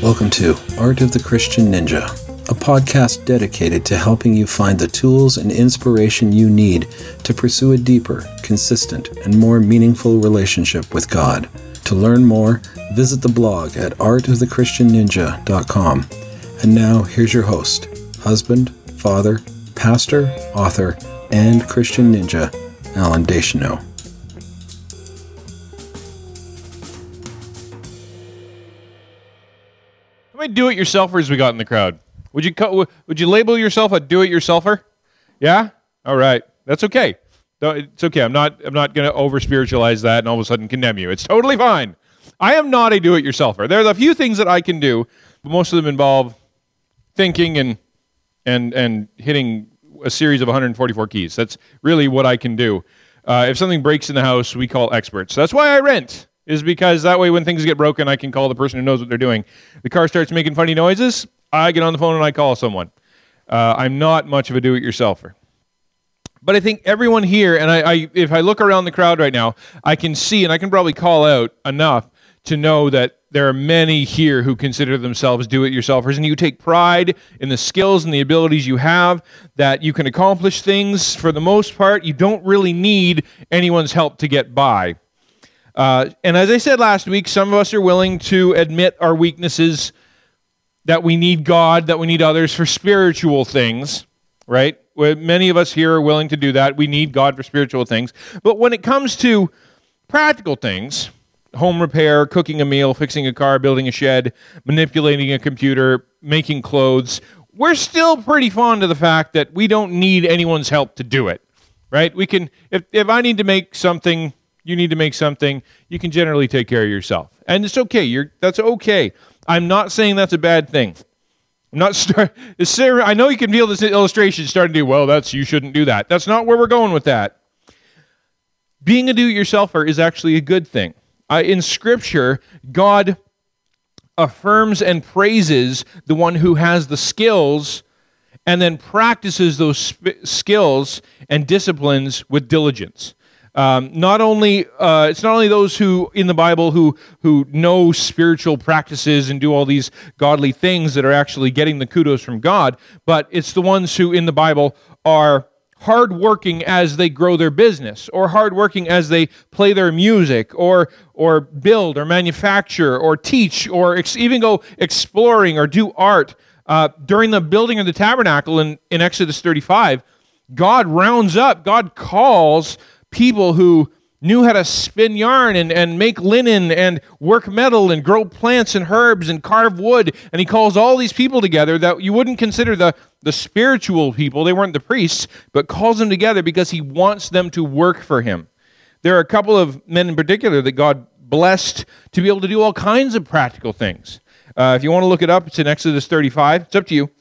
Welcome to Art of the Christian Ninja, a podcast dedicated to helping you find the tools and inspiration you need to pursue a deeper, consistent, and more meaningful relationship with God. To learn more, visit the blog at artofthechristianninja.com. And now, here's your host, husband, father, pastor, author, and Christian ninja, Alan Deschanel. How many do-it-yourselfers we got in the crowd? Would you label yourself a do-it-yourselfer? Yeah? All right. That's okay. It's okay. I'm not going to over-spiritualize that and all of a sudden condemn you. It's totally fine. I am not a do-it-yourselfer. There's a few things that I can do, but most of them involve thinking and hitting a series of 144 keys. That's really what I can do. If something breaks in the house, we call experts. That's why I rent, is because that way when things get broken, I can call the person who knows what they're doing. The car starts making funny noises, I get on the phone and I call someone. I'm not much of a do-it-yourselfer. But I think everyone here, and I if I look around the crowd right now, I can see, and I can probably call out enough to know that there are many here who consider themselves do-it-yourselfers, and you take pride in the skills and the abilities you have, that you can accomplish things. For the most part, you don't really need anyone's help to get by. And as I said last week, some of us are willing to admit our weaknesses, that we need God, that we need others for spiritual things, right? Many of us here are willing to do that. We need God for spiritual things. But when it comes to practical things, home repair, cooking a meal, fixing a car, building a shed, manipulating a computer, making clothes, we're still pretty fond of the fact that we don't need anyone's help to do it, right? We can, if I need to make something, you need to make something, you can generally take care of yourself. And it's okay. That's okay. I'm not saying that's a bad thing. I'm not I know you can feel this illustration starting to do, well, you shouldn't do that. That's not where we're going with that. Being a do-it-yourselfer is actually a good thing. In Scripture, God affirms and praises the one who has the skills and then practices those skills and disciplines with diligence. It's not only those who in the Bible who know spiritual practices and do all these godly things that are actually getting the kudos from God, but it's the ones who in the Bible are hardworking as they grow their business, or hardworking as they play their music, or build, or manufacture, or teach, or even go exploring or do art. During the building of the tabernacle in Exodus 35, God calls people who knew how to spin yarn and make linen and work metal and grow plants and herbs and carve wood. And he calls all these people together that you wouldn't consider the spiritual people. They weren't the priests, but calls them together because he wants them to work for him. There are a couple of men in particular that God blessed to be able to do all kinds of practical things. If you want to look it up, it's in Exodus 35. It's up to you.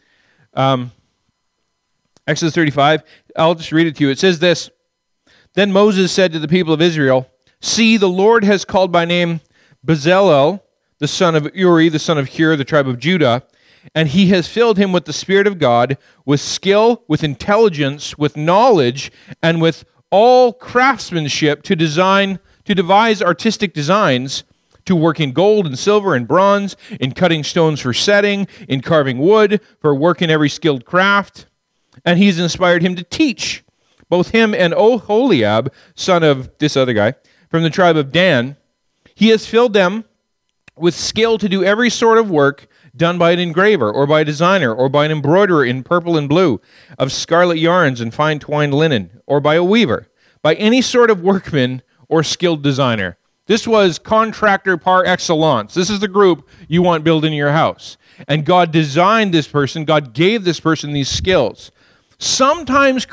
Exodus 35, I'll just read it to you. It says this: Then Moses said to the people of Israel, "See, the Lord has called by name Bezalel, the son of Uri, the son of Hur, the tribe of Judah, and he has filled him with the Spirit of God, with skill, with intelligence, with knowledge, and with all craftsmanship to devise artistic designs, to work in gold and silver and bronze, in cutting stones for setting, in carving wood, for work in every skilled craft. And he's inspired him to teach, both him and Oholiab, son of this other guy, from the tribe of Dan. He has filled them with skill to do every sort of work done by an engraver, or by a designer, or by an embroiderer in purple and blue, of scarlet yarns and fine twined linen, or by a weaver, by any sort of workman or skilled designer." This was contractor par excellence. This is the group you want building your house. And God designed this person, God gave this person these skills. Sometimes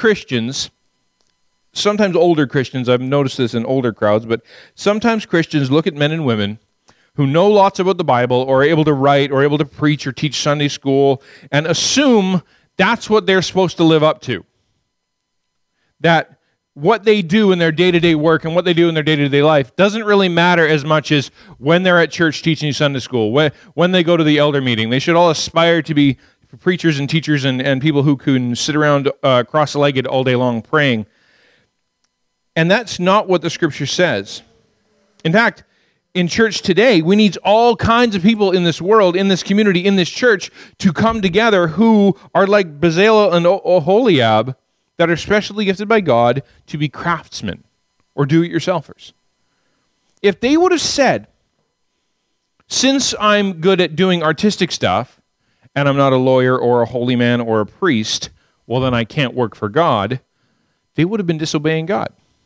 older Christians, I've noticed this in older crowds, but sometimes Christians look at men and women who know lots about the Bible, or are able to write, or able to preach or teach Sunday school, and assume that's what they're supposed to live up to. That what they do in their day-to-day work and what they do in their day-to-day life doesn't really matter as much as when they're at church teaching Sunday school, when they go to the elder meeting. They should all aspire to be preachers and teachers and people who can sit around cross-legged all day long praying. And that's not what the Scripture says. In fact, in church today, we need all kinds of people in this world, in this community, in this church to come together who are like Bezalel and Oholiab that are specially gifted by God to be craftsmen or do-it-yourselfers. If they would have said, since I'm good at doing artistic stuff and I'm not a lawyer or a holy man or a priest, well, then I can't work for God, they would have been disobeying God.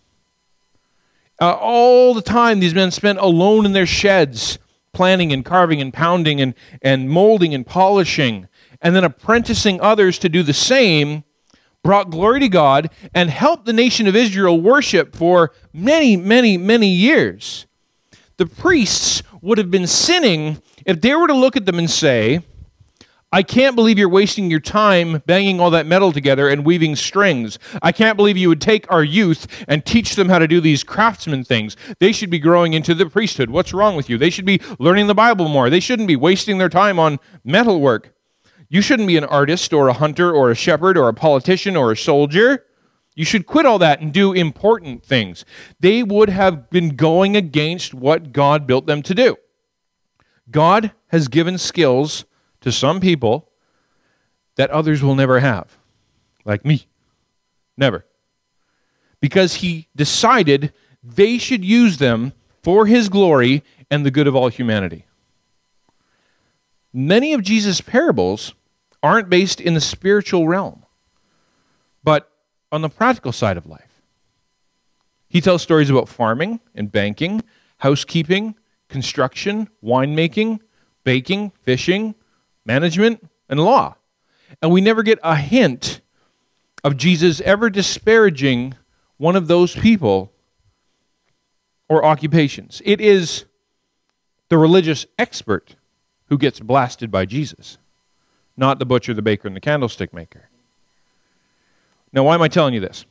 All the time, these men spent alone in their sheds, planning and carving and pounding and molding and polishing, and then apprenticing others to do the same, brought glory to God and helped the nation of Israel worship for many, many, many years. The priests would have been sinning if they were to look at them and say, I can't believe you're wasting your time banging all that metal together and weaving strings. I can't believe you would take our youth and teach them how to do these craftsman things. They should be growing into the priesthood. What's wrong with you? They should be learning the Bible more. They shouldn't be wasting their time on metal work. You shouldn't be an artist or a hunter or a shepherd or a politician or a soldier. You should quit all that and do important things. They would have been going against what God built them to do. God has given skills to some people that others will never have, like me. Never. Because he decided they should use them for his glory and the good of all humanity. Many of Jesus' parables aren't based in the spiritual realm, but on the practical side of life. He tells stories about farming and banking, housekeeping, construction, winemaking, baking, fishing, management, and law. And we never get a hint of Jesus ever disparaging one of those people or occupations. It is the religious expert who gets blasted by Jesus, not the butcher, the baker, and the candlestick maker. Now, why am I telling you this?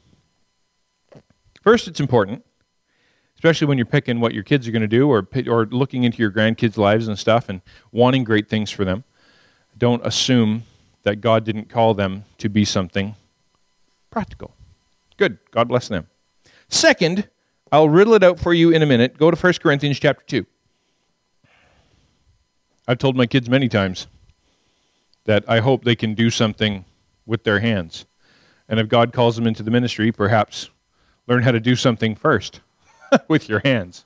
First, it's important, especially when you're picking what your kids are going to do or looking into your grandkids' lives and stuff and wanting great things for them. Don't assume that God didn't call them to be something practical. Good. God bless them. Second, I'll riddle it out for you in a minute. Go to 1 Corinthians chapter 2. I've told my kids many times that I hope they can do something with their hands. And if God calls them into the ministry, perhaps learn how to do something first with your hands.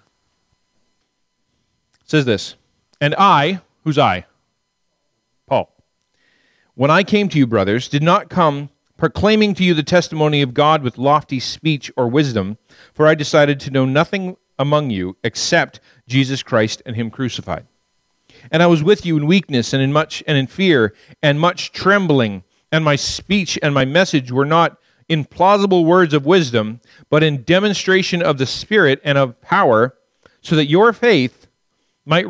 It says this, and I, who's I? Paul. When I came to you, brothers, did not come proclaiming to you the testimony of God with lofty speech or wisdom, for I decided to know nothing among you except Jesus Christ and him crucified. And I was with you in weakness and in fear and much trembling, and my speech and my message were not in plausible words of wisdom, but in demonstration of the Spirit and of power, so that your faith might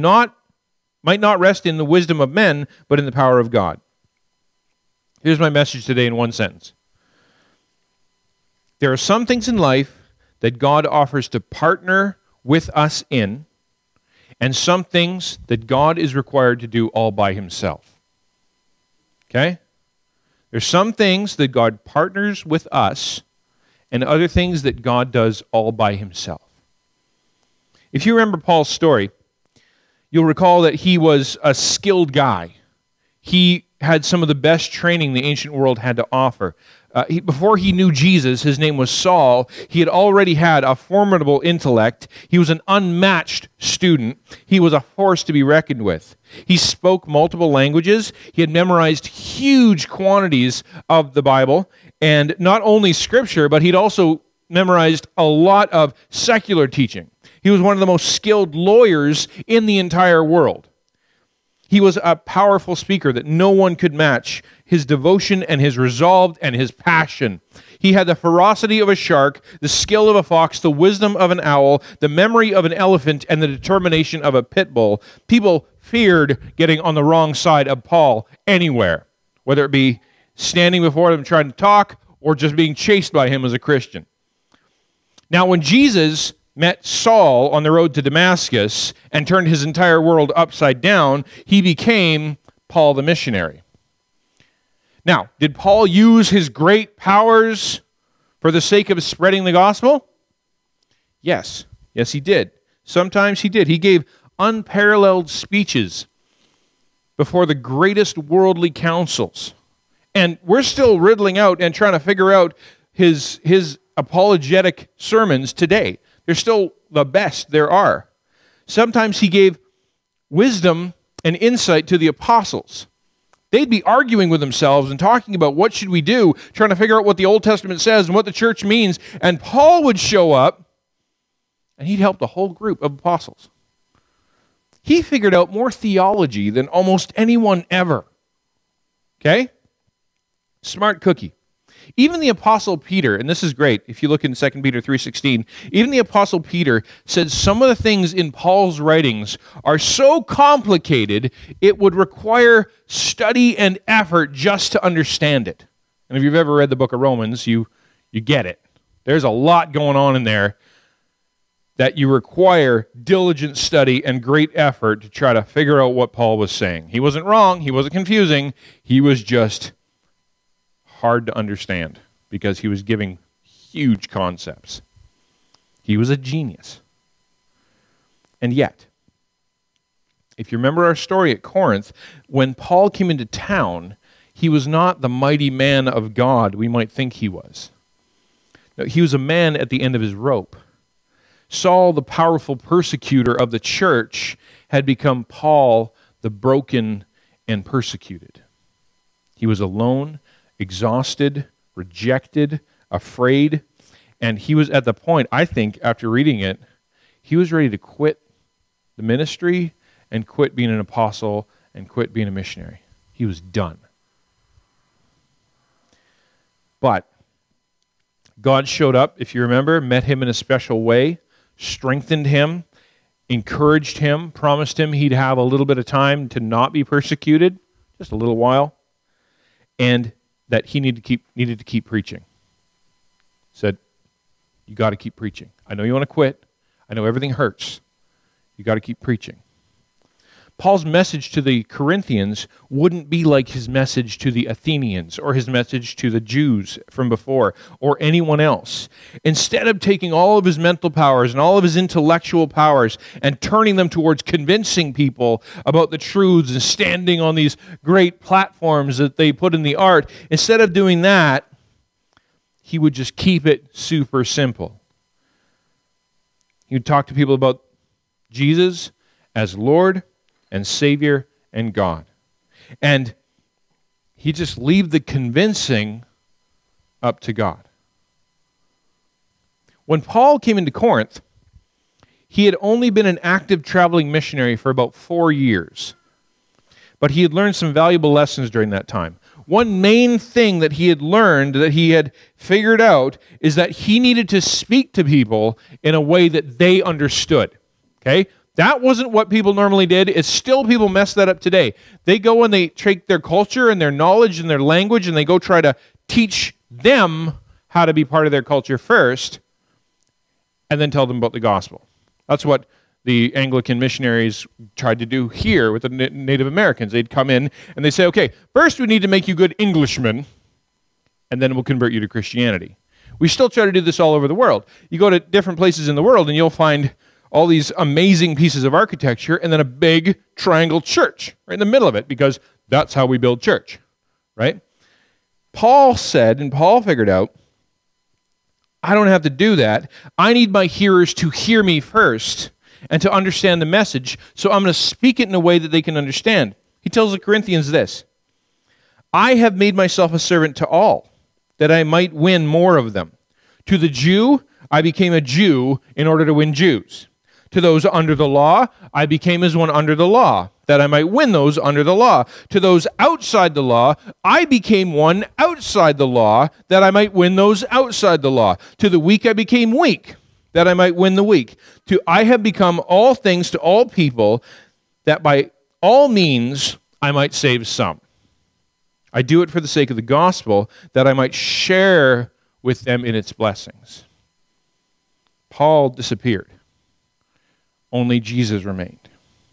not rest in the wisdom of men, but in the power of God. Here's my message today in one sentence. There are some things in life that God offers to partner with us in, and some things that God is required to do all by himself. Okay? There's some things that God partners with us, and other things that God does all by himself. If you remember Paul's story, you'll recall that he was a skilled guy. He had some of the best training the ancient world had to offer. Before he knew Jesus, his name was Saul. He had already had a formidable intellect. He was an unmatched student. He was a force to be reckoned with. He spoke multiple languages. He had memorized huge quantities of the Bible, and not only Scripture, but he'd also memorized a lot of secular teaching. He was one of the most skilled lawyers in the entire world. He was a powerful speaker that no one could match. His devotion and his resolve and his passion. He had the ferocity of a shark, the skill of a fox, the wisdom of an owl, the memory of an elephant, and the determination of a pit bull. People feared getting on the wrong side of Paul anywhere, whether it be standing before them trying to talk or just being chased by him as a Christian. Now, when Jesus met Saul on the road to Damascus and turned his entire world upside down, he became Paul the missionary. Now, did Paul use his great powers for the sake of spreading the gospel? Yes. Yes, he did. Sometimes he did. He gave unparalleled speeches before the greatest worldly councils. And we're still riddling out and trying to figure out his apologetic sermons today. They're still the best there are. Sometimes he gave wisdom and insight to the apostles. They'd be arguing with themselves and talking about what should we do, trying to figure out what the Old Testament says and what the church means. And Paul would show up, and he'd help the whole group of apostles. He figured out more theology than almost anyone ever. Okay? Smart cookie. Even the Apostle Peter, and this is great, if you look in 2 Peter 3:16, even the Apostle Peter said some of the things in Paul's writings are so complicated, it would require study and effort just to understand it. And if you've ever read the book of Romans, you get it. There's a lot going on in there that you require diligent study and great effort to try to figure out what Paul was saying. He wasn't wrong, he wasn't confusing, he was just hard to understand because he was giving huge concepts. He was a genius. And yet, if you remember our story at Corinth, when Paul came into town, he was not the mighty man of God we might think he was. No, he was a man at the end of his rope. Saul, the powerful persecutor of the church, had become Paul, the broken and persecuted. He was alone, exhausted, rejected, afraid, and he was at the point, I think, after reading it, he was ready to quit the ministry and quit being an apostle and quit being a missionary. He was done. But God showed up, if you remember, met him in a special way, strengthened him, encouraged him, promised him he'd have a little bit of time to not be persecuted, just a little while, and that he needed to keep preaching. Said, you got to keep preaching. I know you want to quit. I know everything hurts. You got to keep preaching. Paul's message to the Corinthians wouldn't be like his message to the Athenians or his message to the Jews from before or anyone else. Instead of taking all of his mental powers and all of his intellectual powers and turning them towards convincing people about the truths and standing on these great platforms that they put in the art, instead of doing that, he would just keep it super simple. He would talk to people about Jesus as Lord and Savior and God. And he just leave the convincing up to God. When Paul came into Corinth, he had only been an active traveling missionary for about 4 years. But he had learned some valuable lessons during that time. One main thing that he had learned, that he had figured out, is that he needed to speak to people in a way that they understood. Okay? That wasn't what people normally did. It's still people mess that up today. They go and they take their culture and their knowledge and their language and they go try to teach them how to be part of their culture first and then tell them about the gospel. That's what the Anglican missionaries tried to do here with the Native Americans. They'd come in and they'd say, okay, first we need to make you good Englishmen and then we'll convert you to Christianity. We still try to do this all over the world. You go to different places in the world and you'll find all these amazing pieces of architecture, and then a big triangle church right in the middle of it, because that's how we build church, right? Paul said, and Paul figured out, I don't have to do that. I need my hearers to hear me first and to understand the message, so I'm going to speak it in a way that they can understand. He tells the Corinthians this, I have made myself a servant to all, that I might win more of them. To the Jew, I became a Jew in order to win Jews. To those under the law, I became as one under the law, that I might win those under the law. To those outside the law, I became one outside the law, that I might win those outside the law. To the weak I became weak, that I might win the weak. I have become all things to all people, that by all means I might save some. I do it for the sake of the gospel, that I might share with them in its blessings. Paul disappeared. Only Jesus remained.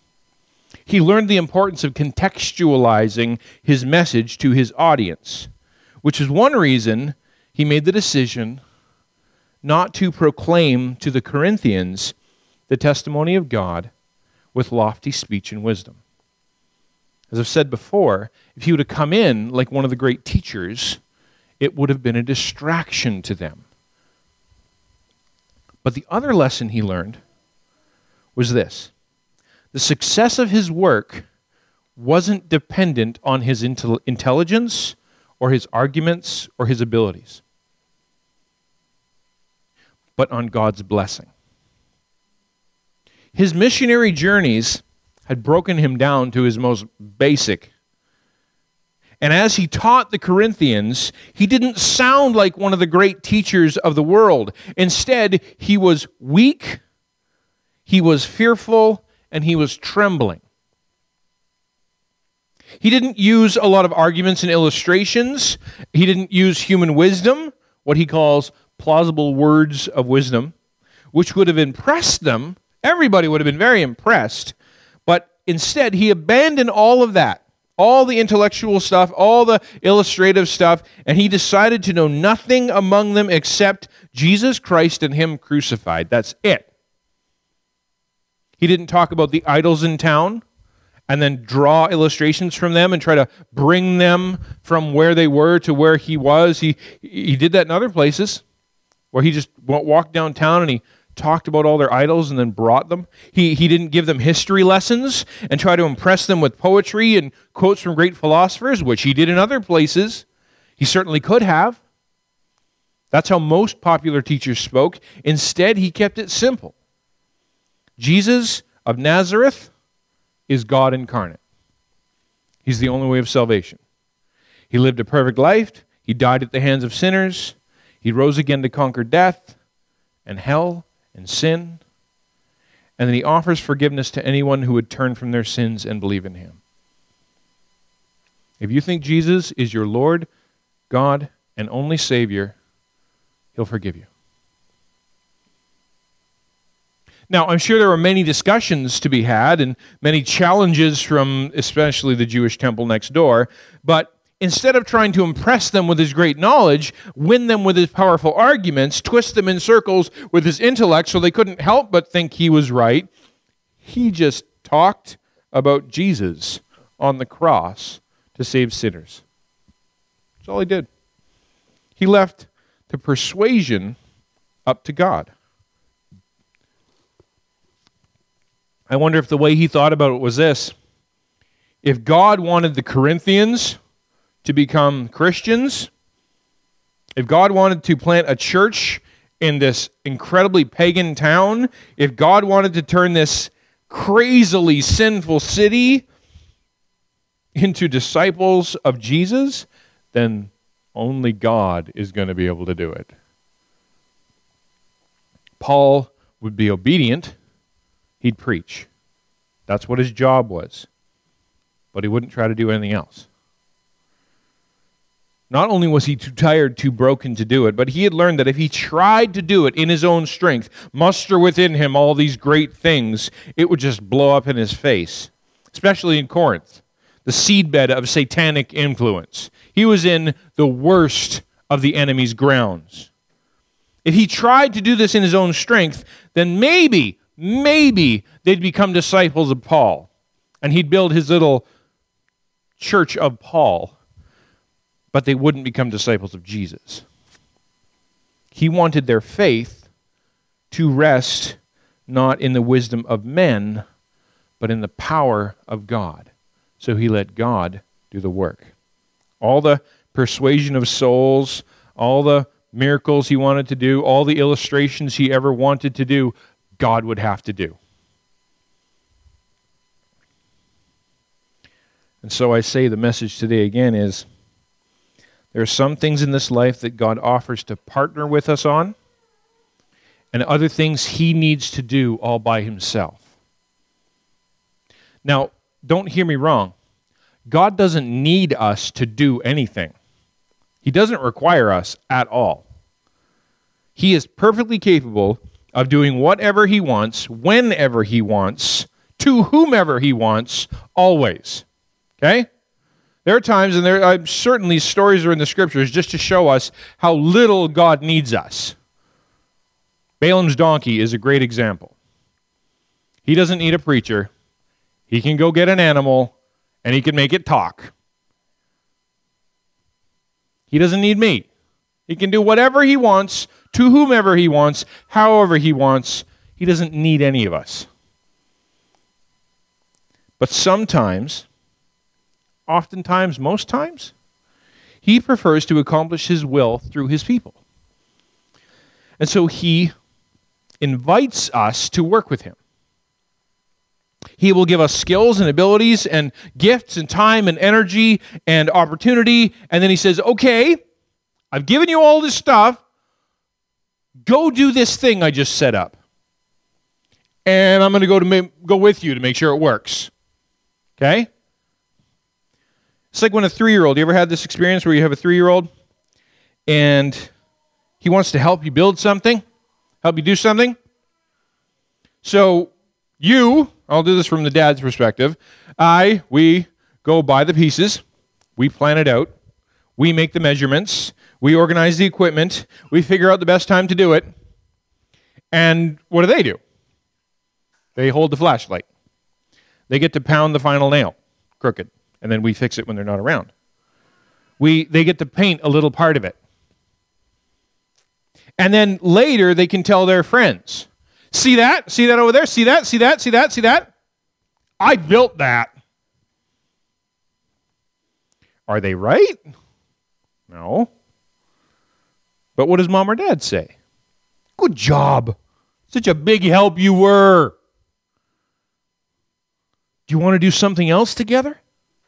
He learned the importance of contextualizing his message to his audience, which is one reason he made the decision not to proclaim to the Corinthians the testimony of God with lofty speech and wisdom. As I've said before, if he would have come in like one of the great teachers, it would have been a distraction to them. But the other lesson he learned was this: the success of his work wasn't dependent on his intelligence or his arguments or his abilities, but on God's blessing. His missionary journeys had broken him down to his most basic. And as he taught the Corinthians, he didn't sound like one of the great teachers of the world. Instead, he was weak, he was fearful, and he was trembling. He didn't use a lot of arguments and illustrations. He didn't use human wisdom, what he calls plausible words of wisdom, which would have impressed them. Everybody would have been very impressed. But instead, he abandoned all of that, all the intellectual stuff, all the illustrative stuff, and he decided to know nothing among them except Jesus Christ and him crucified. That's it. He didn't talk about the idols in town and then draw illustrations from them and try to bring them from where they were to where he was. He did that in other places where he just walked downtown and he talked about all their idols and then brought them. He didn't give them history lessons and try to impress them with poetry and quotes from great philosophers, which he did in other places. He certainly could have. That's how most popular teachers spoke. Instead, he kept it simple. Jesus of Nazareth is God incarnate. He's the only way of salvation. He lived a perfect life. He died at the hands of sinners. He rose again to conquer death and hell and sin. And then he offers forgiveness to anyone who would turn from their sins and believe in him. If you think Jesus is your Lord, God, and only Savior, he'll forgive you. Now, I'm sure there were many discussions to be had and many challenges from especially the Jewish temple next door, but instead of trying to impress them with his great knowledge, win them with his powerful arguments, twist them in circles with his intellect so they couldn't help but think he was right, he just talked about Jesus on the cross to save sinners. That's all he did. He left the persuasion up to God. I wonder if the way he thought about it was this: if God wanted the Corinthians to become Christians, if God wanted to plant a church in this incredibly pagan town, if God wanted to turn this crazily sinful city into disciples of Jesus, then only God is going to be able to do it. Paul would be obedient. He'd preach. That's what his job was. But he wouldn't try to do anything else. Not only was he too tired, too broken to do it, but he had learned that if he tried to do it in his own strength, muster within him all these great things, it would just blow up in his face. Especially in Corinth, the seedbed of satanic influence. He was in the worst of the enemy's grounds. If he tried to do this in his own strength, then maybe they'd become disciples of Paul, and he'd build his little church of Paul, but they wouldn't become disciples of Jesus. He wanted their faith to rest not in the wisdom of men, but in the power of God. So he let God do the work. All the persuasion of souls, all the miracles he wanted to do, all the illustrations he ever wanted to do, God would have to do. And so I say the message today again is, there are some things in this life that God offers to partner with us on, and other things he needs to do all by himself. Now, don't hear me wrong. God doesn't need us to do anything. He doesn't require us at all. He is perfectly capable of doing whatever he wants, whenever he wants, to whomever he wants, always. Okay? There are times, and there are certainly stories are in the scriptures just to show us how little God needs us. Balaam's donkey is a great example. He doesn't need a preacher. He can go get an animal, and he can make it talk. He doesn't need me. He can do whatever he wants, to whomever he wants, however he wants. He doesn't need any of us. But sometimes, oftentimes, most times, he prefers to accomplish his will through his people. And so he invites us to work with him. He will give us skills and abilities and gifts and time and energy and opportunity. And then he says, okay, I've given you all this stuff. Go do this thing I just set up. And I'm going to go with you to make sure it works. Okay? It's like when a 3-year-old, you ever had this experience where you have a 3-year-old and he wants to help you build something, help you do something? So I'll do this from the dad's perspective. We go buy the pieces, we plan it out, we make the measurements, we organize the equipment, we figure out the best time to do it, and what do? They hold the flashlight. They get to pound the final nail, crooked, and then we fix it when they're not around. They get to paint a little part of it. And then later they can tell their friends, see that? See that over there? See that? See that? See that? See that? I built that. Are they right? No. But what does mom or dad say? Good job. Such a big help you were. Do you want to do something else together?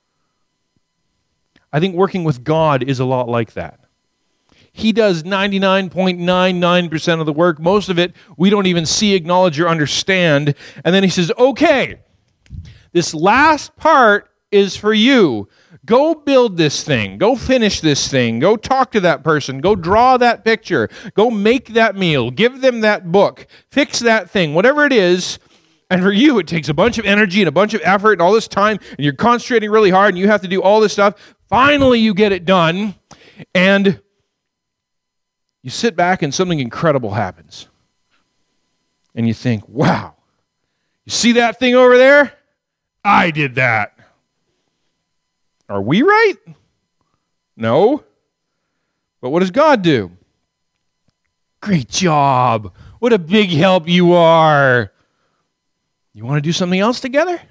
I think working with God is a lot like that. He does 99.99% of the work. Most of it we don't even see, acknowledge, or understand. And then he says, okay, this last part is for you. Go build this thing. Go finish this thing. Go talk to that person. Go draw that picture. Go make that meal. Give them that book. Fix that thing. Whatever it is. And for you, it takes a bunch of energy and a bunch of effort and all this time, and you're concentrating really hard, and you have to do all this stuff. Finally, you get it done, and you sit back, and something incredible happens. And you think, wow, you see that thing over there? I did that. Are we right? No. But what does God do? Great job. What a big help you are. You want to do something else together?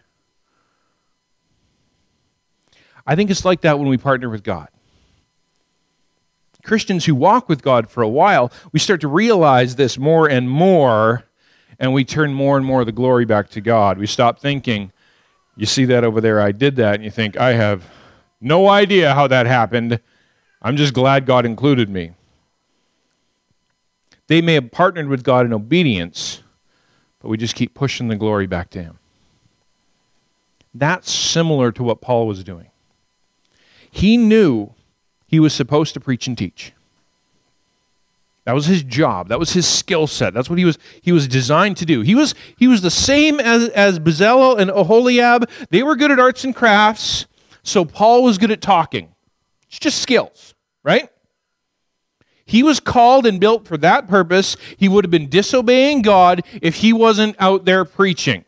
I think it's like that when we partner with God. Christians who walk with God for a while, we start to realize this more and more, and we turn more and more of the glory back to God. We stop thinking, you see that over there, I did that, and you think, I have no idea how that happened. I'm just glad God included me. They may have partnered with God in obedience, but we just keep pushing the glory back to him. That's similar to what Paul was doing. He knew he was supposed to preach and teach. That was his job. That was his skill set. That's what he was designed to do. He was the same as Bezalel and Oholiab. They were good at arts and crafts, so Paul was good at talking. It's just skills, right? He was called and built for that purpose. He would have been disobeying God if he wasn't out there preaching.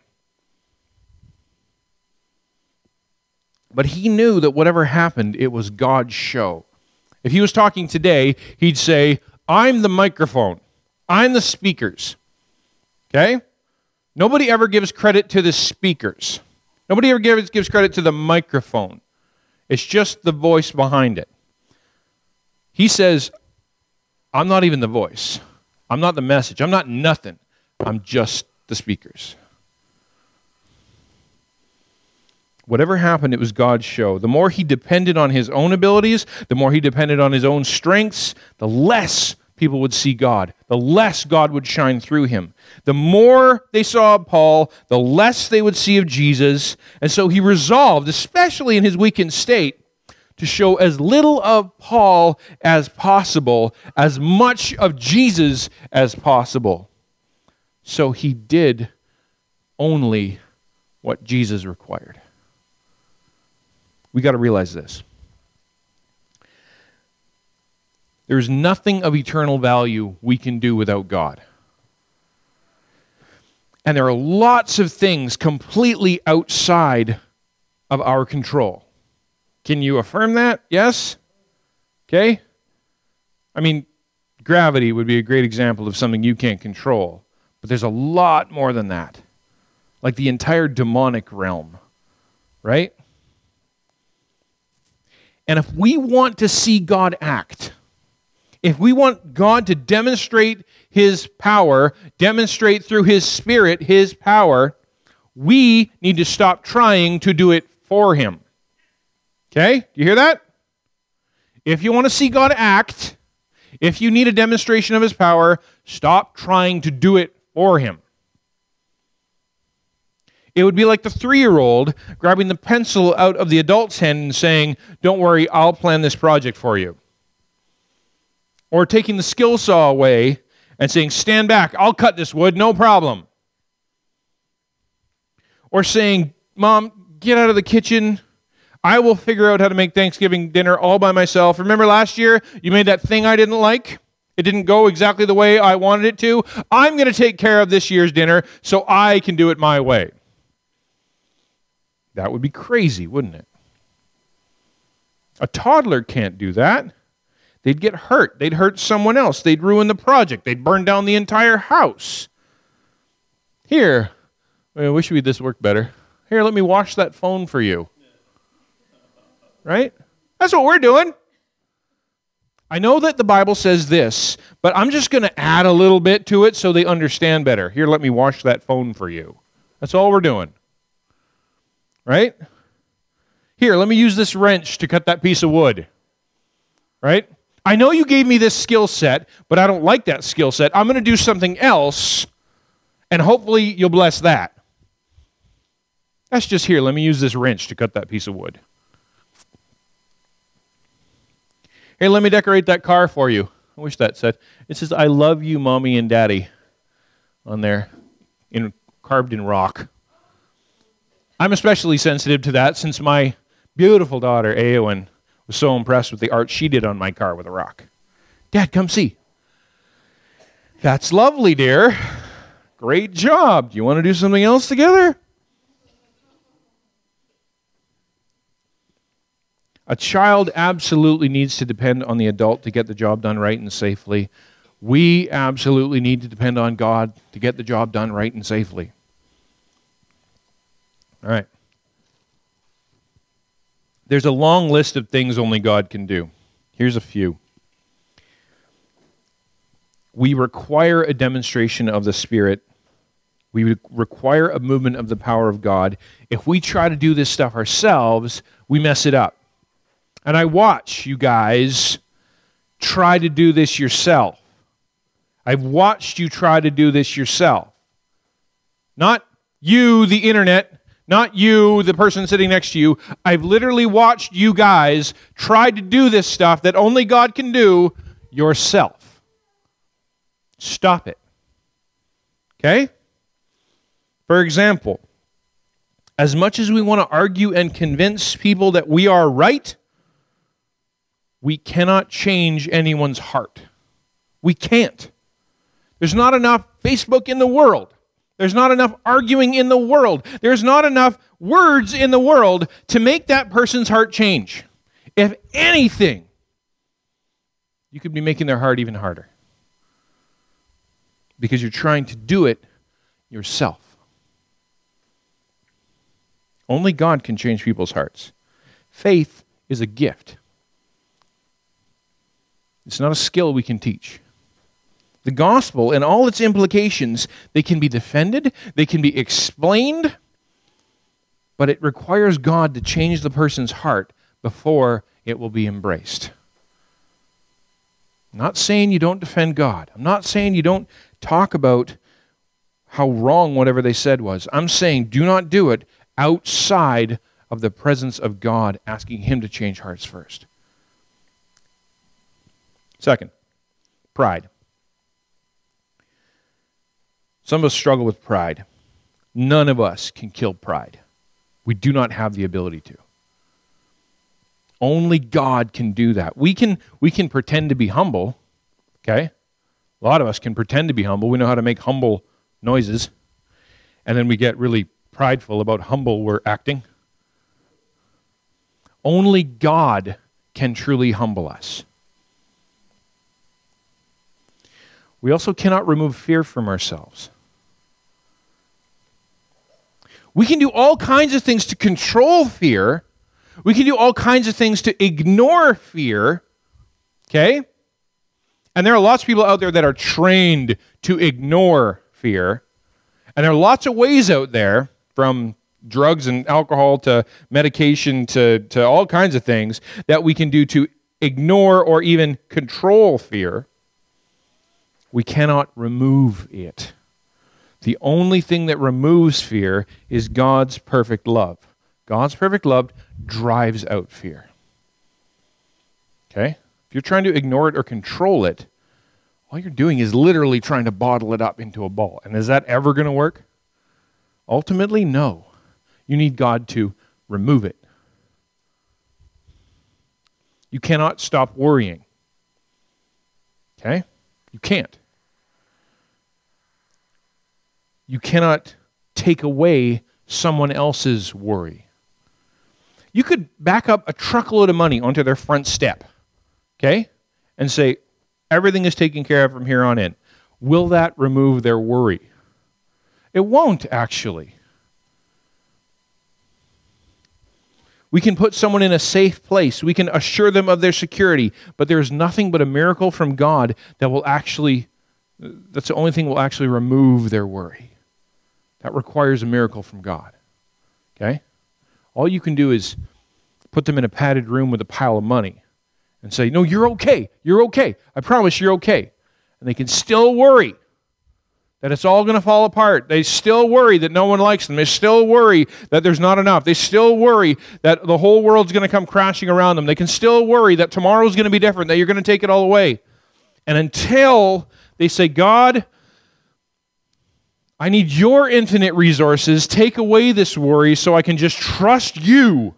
But he knew that whatever happened, it was God's show. If he was talking today, he'd say, I'm the microphone. I'm the speakers. Okay? Nobody ever gives credit to the speakers. Nobody ever gives credit to the microphone. It's just the voice behind it. He says, I'm not even the voice. I'm not the message. I'm not nothing. I'm just the speakers. Whatever happened, it was God's show. The more he depended on his own abilities, the more he depended on his own strengths, the less people would see God, the less God would shine through him. The more they saw of Paul, the less they would see of Jesus. And so he resolved, especially in his weakened state, to show as little of Paul as possible, as much of Jesus as possible. So he did only what Jesus required. We got to realize this. There's nothing of eternal value we can do without God. And there are lots of things completely outside of our control. Can you affirm that? Yes? Okay? I mean, gravity would be a great example of something you can't control. But there's a lot more than that. Like the entire demonic realm. Right? And if we want to see God act, if we want God to demonstrate His power, demonstrate through His Spirit His power, we need to stop trying to do it for Him. Okay? Do you hear that? If you want to see God act, if you need a demonstration of His power, stop trying to do it for Him. It would be like the 3-year-old grabbing the pencil out of the adult's hand and saying, "Don't worry, I'll plan this project for you." Or taking the skill saw away and saying, "Stand back, I'll cut this wood, no problem." Or saying, "Mom, get out of the kitchen. I will figure out how to make Thanksgiving dinner all by myself. Remember last year you made that thing I didn't like? It didn't go exactly the way I wanted it to. I'm going to take care of this year's dinner so I can do it my way." That would be crazy, wouldn't it? A toddler can't do that. They'd get hurt. They'd hurt someone else. They'd ruin the project. They'd burn down the entire house. Here, I wish this worked better. Here, let me wash that phone for you. Right? That's what we're doing. I know that the Bible says this, but I'm just going to add a little bit to it so they understand better. Here, let me wash that phone for you. That's all we're doing. Right? Here, let me use this wrench to cut that piece of wood. Right? I know you gave me this skill set, but I don't like that skill set. I'm going to do something else, and hopefully you'll bless that. That's just here. Let me use this wrench to cut that piece of wood. Hey, let me decorate that car for you. I wish that said. It says, "I love you, Mommy and Daddy," on there, carved in rock. I'm especially sensitive to that since my beautiful daughter, Eowyn, was so impressed with the art she did on my car with a rock. "Dad, come see." "That's lovely, dear. Great job. Do you want to do something else together?" A child absolutely needs to depend on the adult to get the job done right and safely. We absolutely need to depend on God to get the job done right and safely. All right. There's a long list of things only God can do. Here's a few. We require a demonstration of the Spirit. We require a movement of the power of God. If we try to do this stuff ourselves, we mess it up. And I watch you guys try to do this yourself. I've watched you try to do this yourself. Not you, the internet, not you, the person sitting next to you. I've literally watched you guys try to do this stuff that only God can do yourself. Stop it. Okay? For example, as much as we want to argue and convince people that we are right, we cannot change anyone's heart. We can't. There's not enough Facebook in the world. There's not enough arguing in the world. There's not enough words in the world to make that person's heart change. If anything, you could be making their heart even harder. Because you're trying to do it yourself. Only God can change people's hearts. Faith is a gift. It's not a skill we can teach. The gospel and all its implications, they can be defended, they can be explained, but it requires God to change the person's heart before it will be embraced. I'm not saying you don't defend God. I'm not saying you don't talk about how wrong whatever they said was. I'm saying do not do it outside of the presence of God, asking Him to change hearts first. Second, pride. Some of us struggle with pride. None of us can kill pride. We do not have the ability to. Only God can do that. We can pretend to be humble, okay? A lot of us can pretend to be humble. We know how to make humble noises. and then we get really prideful about humble we're acting. Only God can truly humble us. We also cannot remove fear from ourselves. We can do all kinds of things to control fear. We can do all kinds of things to ignore fear. Okay? And there are lots of people out there that are trained to ignore fear. And there are lots of ways out there, from drugs and alcohol to medication to all kinds of things, that we can do to ignore or even control fear. We cannot remove it. The only thing that removes fear is God's perfect love. God's perfect love drives out fear. Okay? If you're trying to ignore it or control it, all you're doing is literally trying to bottle it up into a ball. And is that ever going to work? Ultimately, no. You need God to remove it. You cannot stop worrying. Okay? You can't. You cannot take away someone else's worry. You could back up a truckload of money onto their front step, okay, and say, everything is taken care of from here on in. Will that remove their worry? It won't, actually. We can put someone in a safe place. We can assure them of their security, but there is nothing but a miracle from God that will actually, that's the only thing that will actually remove their worry. That requires a miracle from God. Okay? All you can do is put them in a padded room with a pile of money and say, no, you're okay. You're okay. I promise you're okay. And they can still worry that it's all going to fall apart. They still worry that no one likes them. They still worry that there's not enough. They still worry that the whole world's going to come crashing around them. They can still worry that tomorrow's going to be different, that you're going to take it all away. And until they say, God, I need your infinite resources. Take away this worry so I can just trust you.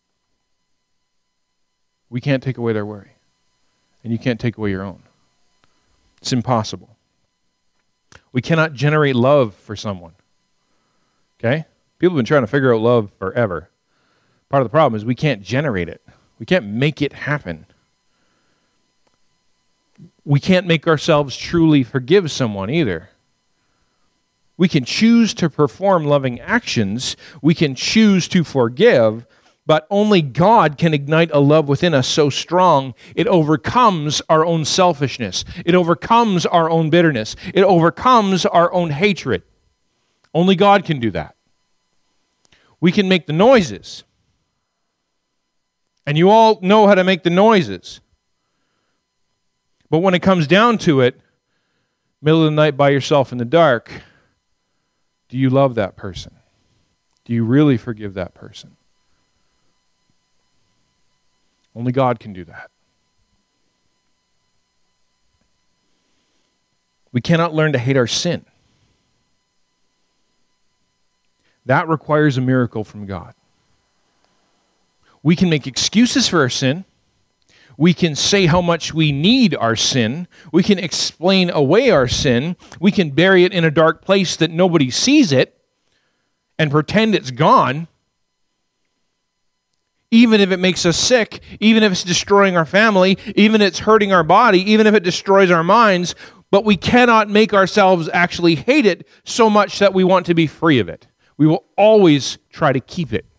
We can't take away their worry. And you can't take away your own. It's impossible. We cannot generate love for someone. Okay? People have been trying to figure out love forever. Part of the problem is we can't generate it. We can't make it happen. We can't make ourselves truly forgive someone either. We can choose to perform loving actions. We can choose to forgive, but only God can ignite a love within us so strong it overcomes our own selfishness. It overcomes our own bitterness. It overcomes our own hatred. Only God can do that. We can make the noises. And you all know how to make the noises. But when it comes down to it, middle of the night by yourself in the dark, do you love that person? Do you really forgive that person? Only God can do that. We cannot learn to hate our sin. That requires a miracle from God. We can make excuses for our sin. We can say how much we need our sin. We can explain away our sin. We can bury it in a dark place that nobody sees it and pretend it's gone. Even if it makes us sick, even if it's destroying our family, even if it's hurting our body, even if it destroys our minds, but we cannot make ourselves actually hate it so much that we want to be free of it. We will always try to keep it.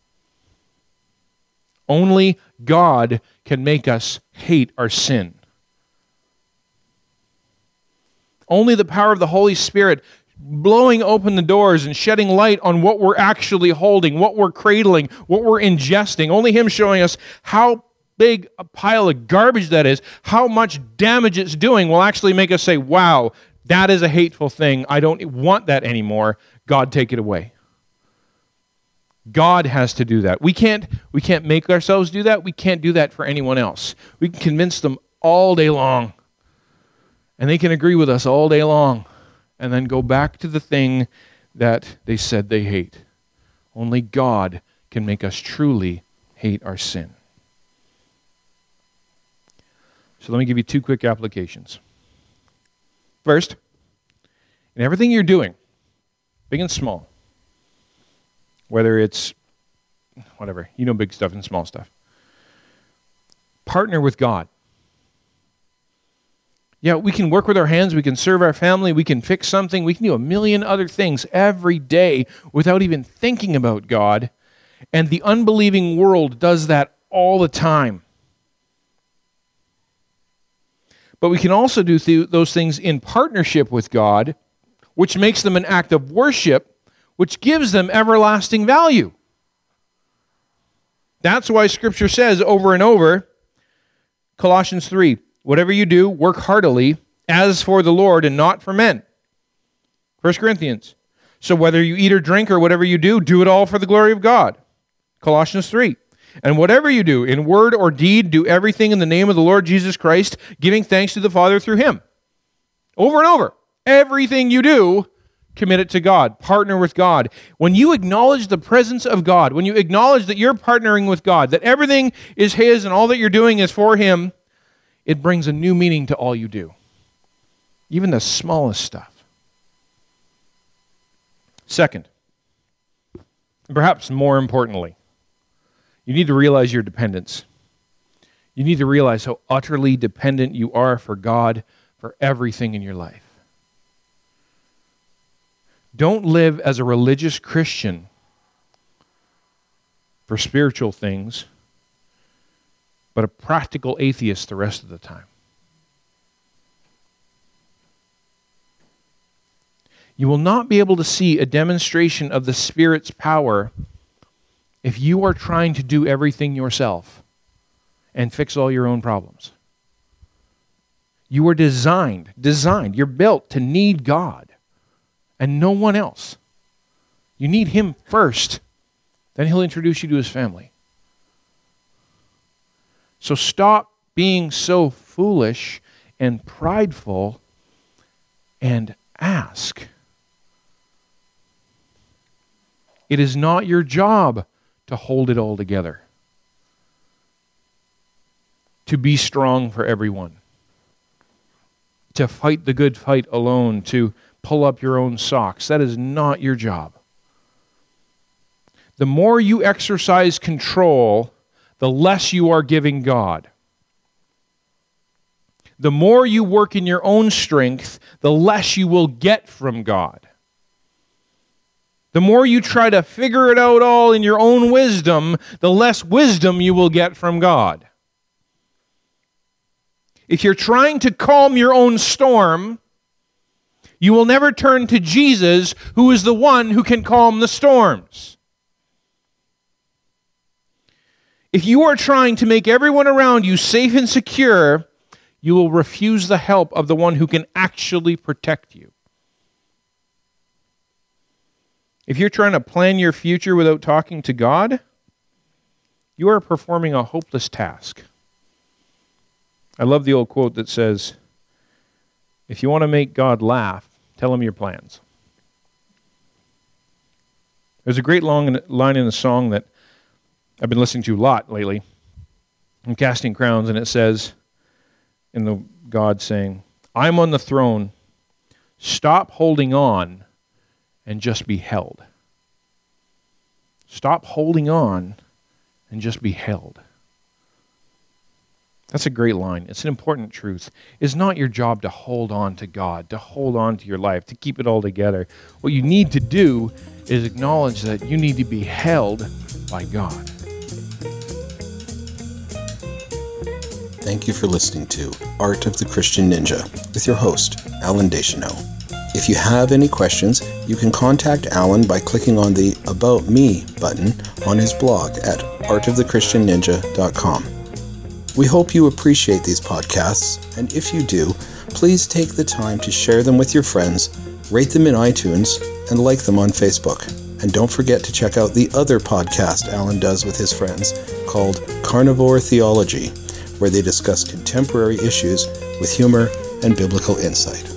Only God can make us hate our sin. Only the power of the Holy Spirit blowing open the doors and shedding light on what we're actually holding, what we're cradling, what we're ingesting. Only Him showing us how big a pile of garbage that is, how much damage it's doing will actually make us say, wow, that is a hateful thing. I don't want that anymore. God, take it away. God has to do that. We can't make ourselves do that. We can't do that for anyone else. We can convince them all day long, and they can agree with us all day long, and then go back to the thing that they said they hate. Only God can make us truly hate our sin. So let me give you two quick applications. First, in everything you're doing, big and small. Whether it's whatever, big stuff and small stuff. Partner with God. Yeah, we can work with our hands, we can serve our family, we can fix something, we can do a million other things every day without even thinking about God. And the unbelieving world does that all the time. But we can also do those things in partnership with God, which makes them an act of worship, which gives them everlasting value. That's why Scripture says over and over, Colossians 3, whatever you do, work heartily, as for the Lord and not for men. 1 Corinthians, so whether you eat or drink or whatever you do it all for the glory of God. Colossians 3, and whatever you do, in word or deed, do everything in the name of the Lord Jesus Christ, giving thanks to the Father through Him. Over and over, everything you do, commit it to God. Partner with God. When you acknowledge the presence of God, when you acknowledge that you're partnering with God, that everything is His and all that you're doing is for Him, it brings a new meaning to all you do. Even the smallest stuff. Second, and perhaps more importantly, you need to realize your dependence. You need to realize how utterly dependent you are for God for everything in your life. Don't live as a religious Christian for spiritual things, but a practical atheist the rest of the time. You will not be able to see a demonstration of the Spirit's power if you are trying to do everything yourself and fix all your own problems. You are designed, you're built to need God and no one else. You need Him first, then He'll introduce you to His family. So stop being so foolish and prideful and ask. It is not your job to hold it all together, to be strong for everyone, to fight the good fight alone, to pull up your own socks. That is not your job. The more you exercise control, the less you are giving God. The more you work in your own strength, the less you will get from God. The more you try to figure it out all in your own wisdom, the less wisdom you will get from God. If you're trying to calm your own storm, you will never turn to Jesus, who is the one who can calm the storms. If you are trying to make everyone around you safe and secure, you will refuse the help of the one who can actually protect you. If you're trying to plan your future without talking to God, you are performing a hopeless task. I love the old quote that says, if you want to make God laugh, tell Him your plans. There's a great long line in the song that I've been listening to a lot lately, in Casting Crowns, and it says, in the God saying, I'm on the throne, stop holding on and just be held. Stop holding on and just be held. That's a great line. It's an important truth. It's not your job to hold on to God, to hold on to your life, to keep it all together. What you need to do is acknowledge that you need to be held by God. Thank you for listening to Art of the Christian Ninja with your host, Alan Deschanel. If you have any questions, you can contact Alan by clicking on the About Me button on his blog at artofthechristianninja.com. We hope you appreciate these podcasts, and if you do, please take the time to share them with your friends, rate them in iTunes, and like them on Facebook. And don't forget to check out the other podcast Alan does with his friends called Carnivore Theology, where they discuss contemporary issues with humor and biblical insight.